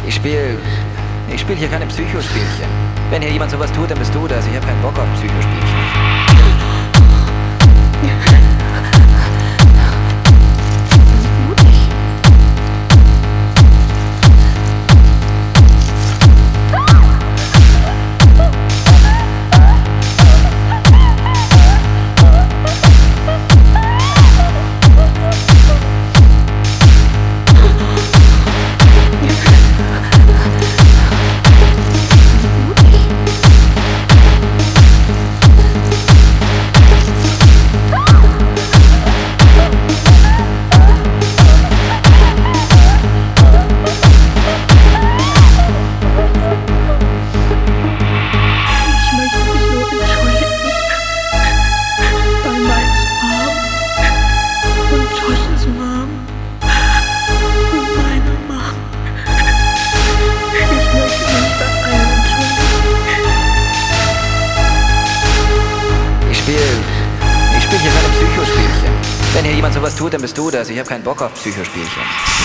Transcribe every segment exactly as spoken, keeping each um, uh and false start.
Ich spiele ich spiel hier keine Psychospielchen. Wenn hier jemand sowas tut, dann bist du das. Ich habe keinen Bock auf Psychospielchen. Ich spiele hier keine Psychospielchen. Wenn hier jemand sowas tut, dann bist du das. Ich habe keinen Bock auf Psychospielchen.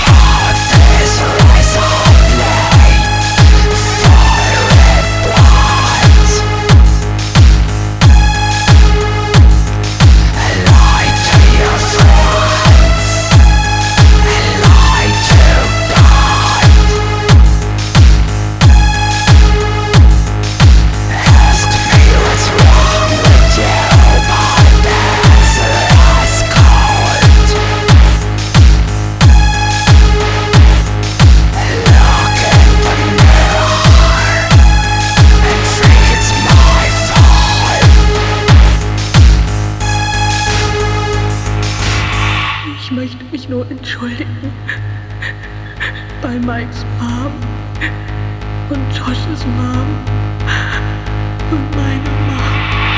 Ich möchte mich nur entschuldigen bei Mikes Mom und Josh's Mom und meiner Mom.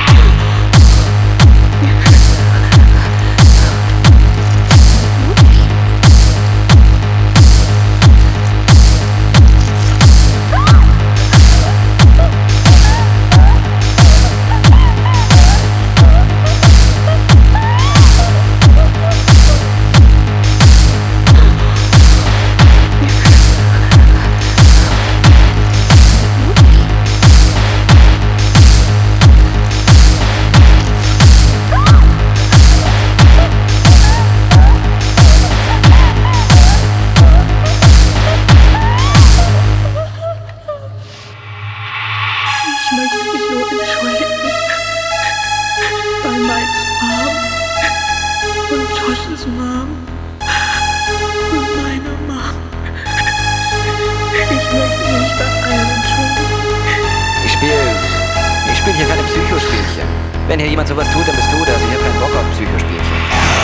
Ich möchte mich nur entschuldigen bei Mikes Mom und Josh's Mom und meiner Mom. Ich möchte mich bei allen entschuldigen. Ich spiele ich spiel hier keine Psychospielchen. Wenn hier jemand sowas tut, dann bist du das. Ich habe keinen Bock auf Psychospielchen.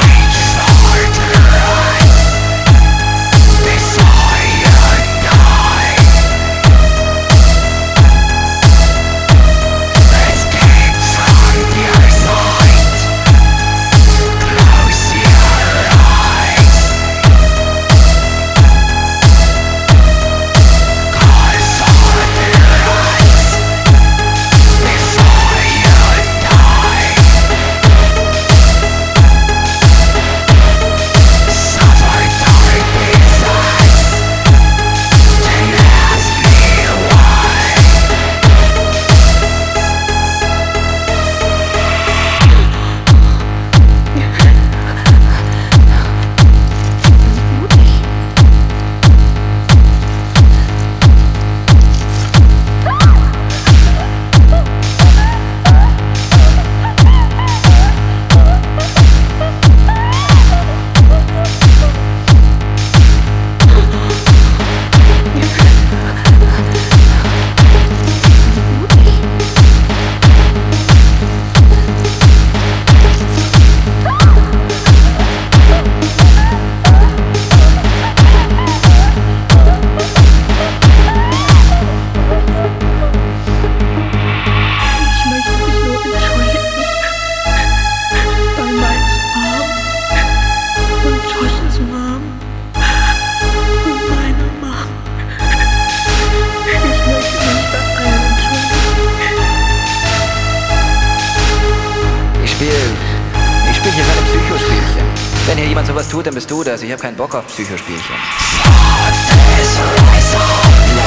Ich spiele hier keine Psychospielchen. Wenn hier jemand sowas tut, dann bist du das. Ich habe keinen Bock auf Psychospielchen.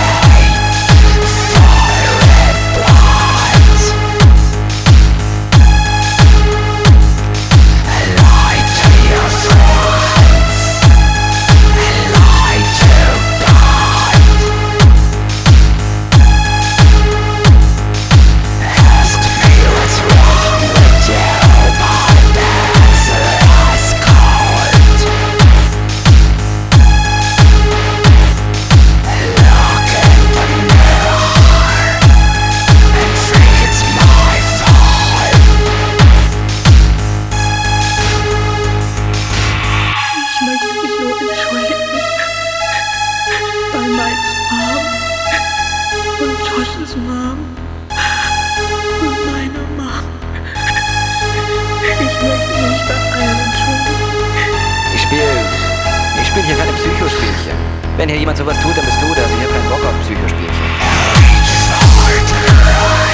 spiele hier keine Psychospielchen. Wenn hier jemand sowas tut, dann bist du das. Ich habe keinen Bock auf Psychospielchen.